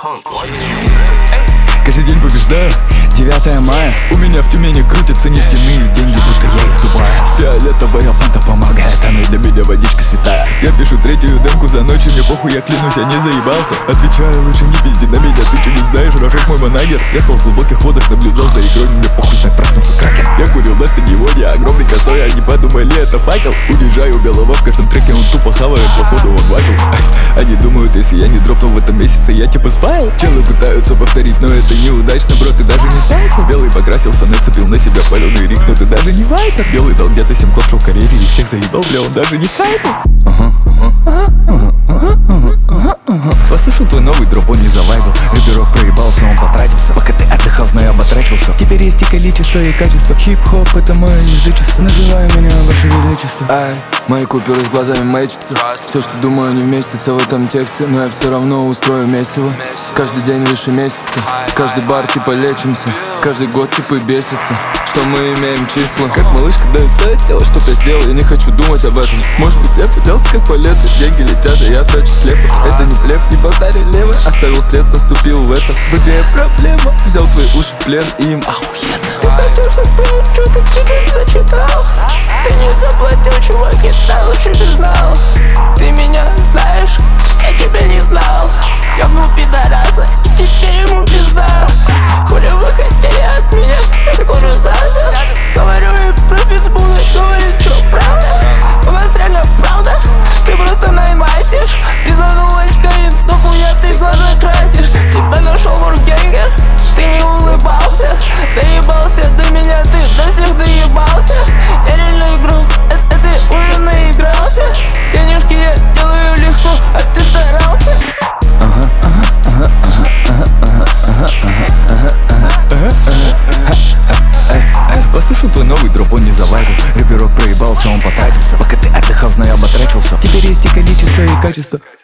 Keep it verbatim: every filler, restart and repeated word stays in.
Каждый день побеждаю, девятое мая. У меня в Тюмени крутятся нефтяные деньги, будто я из Дубая. Фиолетовая фанта помогает, она для меня водичка святая. Я пишу третью демку за ночь, и мне похуй, я клянусь, я не заебался. Отвечаю, лучше не пизди на меня, ты что не знаешь, рожок мой манагер. Я спал в глубоких водах, наблюдал за игрой, мне похуй, знак проснулся кракен. Я курил на стадионе, огромный косой, они подумали, это факел. Уезжаю белого, в каждом треке он тупо хавает, походу он вафел. Они думают, если я не дропнул в этом месяце, я типа спаял. Челы пытаются повторить, но это неудачно, бро, ты даже не знаешь. Белый покрасился, нацепил на себя паленый рик, но ты даже не вайтер. Белый дал где-то семь код, шел в карьере и всех заебал, бля, он даже не хайпер. Ага, ага, ага, ага, ага, ага, ага. Послушал твой новый дроп, он не завайбл. Рэперок проебался, он потратился. Пока ты отдыхал, знаю, оботрачился. Теперь есть и количество, и качество. Хип-хоп, это мое язычество. Называй меня ваше величество. Ай, мои куперы с глазами мэчатся. Все, что думаю, не вместится в этом тексте, но я все равно устрою месиво. Каждый день выше месяца, каждый бар типа лечимся, каждый год типа бесится, что мы имеем числа. Как малышка дает свое тело, чтоб я сделал, я не хочу думать об этом. Может быть, я поделся как полеты, деньги летят, а я трачу слепо. Это не блеф, не базарь левый, оставил след, наступил в это. В игре проблема, взял твои уши в плен, и им охуенно. Ты хотел, чтоб я что-то тебе зачитал. Ты не заплатил, чувак, я лучше не знал. Ты меня знаешь, я тебя не знал. Я был пидораса, и теперь ему пизда. Хули вы хотели от меня, я курю сразу. Говорю и про фейсбук, говорит, что правда. У нас реально правда, ты просто наймасишь. Пизданул очкарин, но хуя ты глаза красишь. Тебя нашел воркгенгер, ты не улыбался. Доебался до меня, ты до всех доебался. Я реально игрок, это ты уже наигрался. Денежки я делаю легко, а ты старался. Послушал твой новый дроп, он не завайбл. Рэперок проебался, он потратился. Пока ты отдыхал, знаю, оботрачился. Теперь есть и количество, и качество.